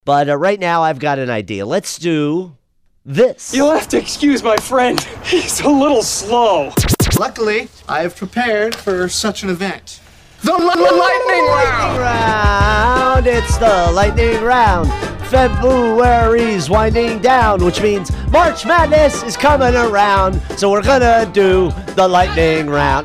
But right now I've got an idea. Let's do this. You'll have to excuse my friend. He's a little slow. Luckily, I have prepared for such an event. The lightning round! It's the lightning round. February's winding down, which means March Madness is coming around. So we're gonna do the lightning round.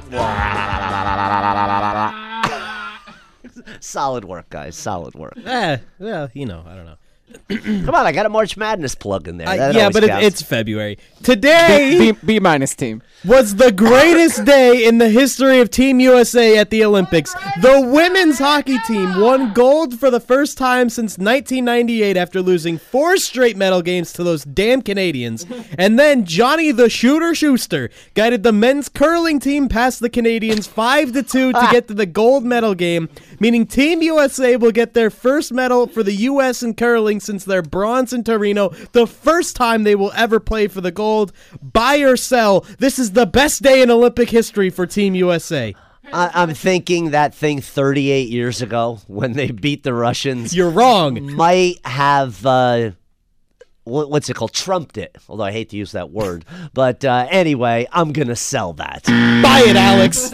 Solid work, guys. Solid work. Well, I don't know. Come on, I got a March Madness plug in there. It's February. Today B minus team was the greatest day in the history of Team USA at the Olympics. The women's hockey team won gold for the first time since 1998 after losing 4 straight medal games to those damn Canadians. And then Johnny the Shooter Schuster guided the men's curling team past the Canadians 5-2 to get to the gold medal game, meaning Team USA will get their first medal for the U.S. in curling since their bronze in Torino, the first time they will ever play for the gold. Buy or sell, this is the best day in Olympic history for Team USA. I'm thinking that thing 38 years ago when they beat the Russians. You're wrong. Might have, what's it called? Trumped it. Although I hate to use that word. But anyway, I'm going to sell that. Buy it, Alex.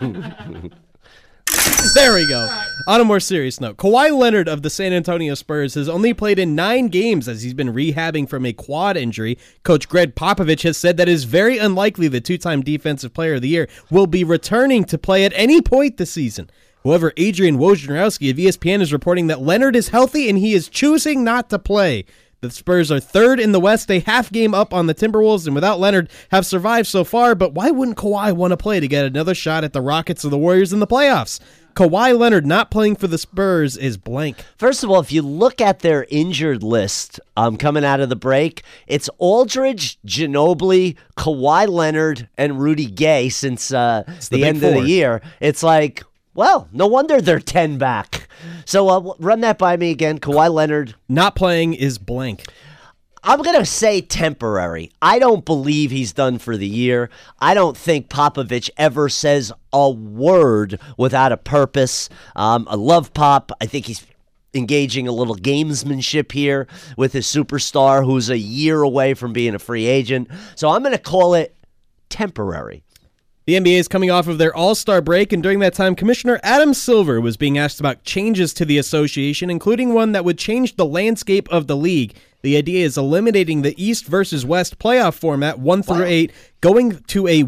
There we go. On a more serious note, Kawhi Leonard of the San Antonio Spurs has only played in 9 games as he's been rehabbing from a quad injury. Coach Greg Popovich has said that it is very unlikely the 2-time Defensive Player of the Year will be returning to play at any point this season. However, Adrian Wojnarowski of ESPN is reporting that Leonard is healthy and he is choosing not to play. The Spurs are 3rd in the West, a half game up on the Timberwolves, and without Leonard have survived so far, but why wouldn't Kawhi want to play to get another shot at the Rockets or the Warriors in the playoffs? Kawhi Leonard not playing for the Spurs is blank. First of all, if you look at their injured list coming out of the break, it's Aldridge, Ginobili, Kawhi Leonard, and Rudy Gay since the end of the year. It's like, well, no wonder they're 10 back. So run that by me again. Kawhi Leonard. Not playing is blank. I'm going to say temporary. I don't believe he's done for the year. I don't think Popovich ever says a word without a purpose. I love Pop. I think he's engaging a little gamesmanship here with his superstar who's a year away from being a free agent. So I'm going to call it temporary. The NBA is coming off of their All-Star break, and during that time, Commissioner Adam Silver was being asked about changes to the association, including one that would change the landscape of the league. The idea is eliminating the East versus West playoff format, 1-8, going to a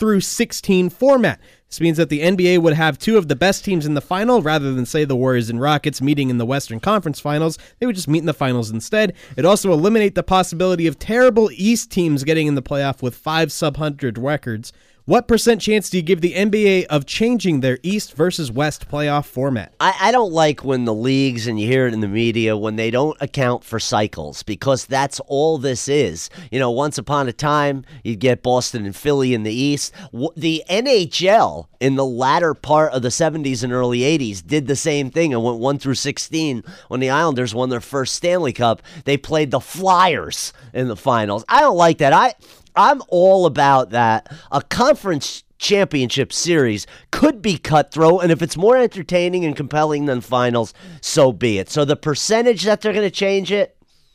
1-16 format. This means that the NBA would have 2 of the best teams in the final, rather than, say, the Warriors and Rockets meeting in the Western Conference Finals. They would just meet in the finals instead. It'd also eliminate the possibility of terrible East teams getting in the playoff with 5 sub-100 records. What % chance do you give the NBA of changing their East versus West playoff format? I don't like when the leagues, and you hear it in the media, when they don't account for cycles, because that's all this is. You know, once upon a time, you'd get Boston and Philly in the East. The NHL in the latter part of the 70s and early 80s did the same thing and went 1-16. When the Islanders won their first Stanley Cup, they played the Flyers in the finals. I don't like that. I'm all about that. A conference championship series could be cutthroat, and if it's more entertaining and compelling than finals, so be it. So the percentage that they're going to change it,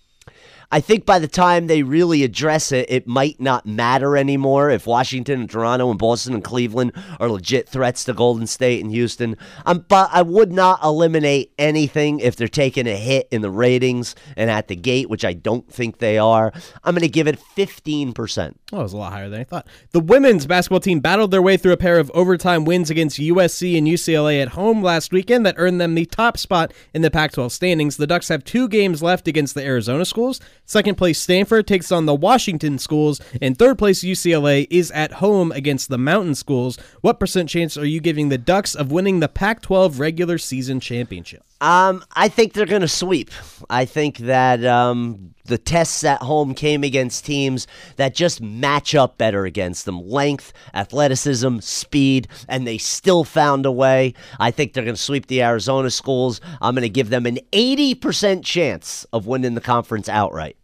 I think by the time they really address it, it might not matter anymore if Washington and Toronto and Boston and Cleveland are legit threats to Golden State and Houston. But I would not eliminate anything if they're taking a hit in the ratings and at the gate, which I don't think they are. I'm going to give it 15%. Oh, it was a lot higher than I thought. The women's basketball team battled their way through a pair of overtime wins against USC and UCLA at home last weekend that earned them the top spot in the Pac-12 standings. The Ducks have 2 games left against the Arizona schools. Second place Stanford takes on the Washington schools, and third place UCLA is at home against the Mountain schools. What % chance are you giving the Ducks of winning the Pac-12 regular season championship? I think they're going to sweep. I think that the tests at home came against teams that just match up better against them. Length, athleticism, speed, and they still found a way. I think they're going to sweep the Arizona schools. I'm going to give them an 80% chance of winning the conference outright.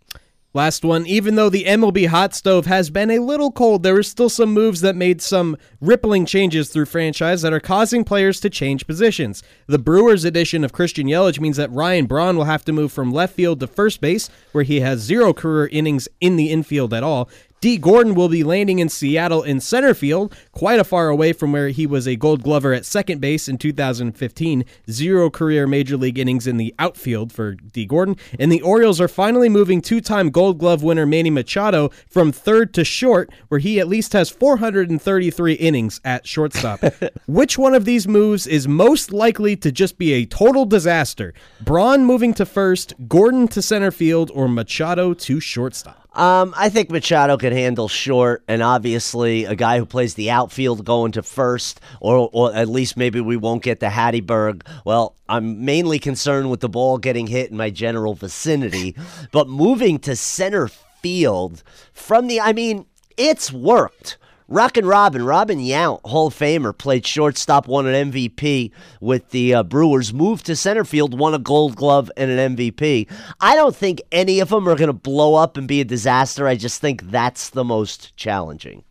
Last one, even though the MLB hot stove has been a little cold, there are still some moves that made some rippling changes through franchise that are causing players to change positions. The Brewers addition of Christian Yelich means that Ryan Braun will have to move from left field to first base, where he has 0 career innings in the infield at all. Dee Gordon will be landing in Seattle in center field, quite a far away from where he was a Gold Glover at second base in 2015. 0 career major league innings in the outfield for Dee Gordon. And the Orioles are finally moving 2-time Gold Glove winner Manny Machado from third to short, where he at least has 433 innings at shortstop. Which one of these moves is most likely to just be a total disaster? Braun moving to first, Gordon to center field, or Machado to shortstop? I think Machado can handle short, and obviously a guy who plays the outfield going to first, or at least maybe we won't get the Hattiesburg. Well, I'm mainly concerned with the ball getting hit in my general vicinity, but moving to center field it's worked. Rockin' Robin Yount, Hall of Famer, played shortstop, won an MVP with the Brewers, moved to center field, won a Gold Glove and an MVP. I don't think any of them are going to blow up and be a disaster. I just think that's the most challenging.